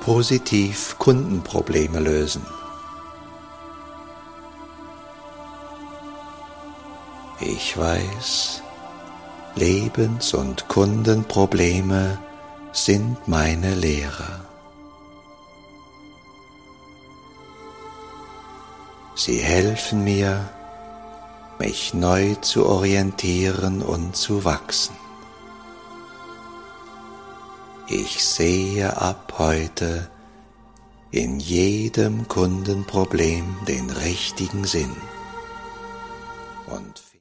positiv Kundenprobleme lösen. Ich weiß, Lebens- und Kundenprobleme sind meine Lehrer. Sie helfen mir, mich neu zu orientieren und zu wachsen. Ich sehe ab heute in jedem Kundenproblem den richtigen Sinn und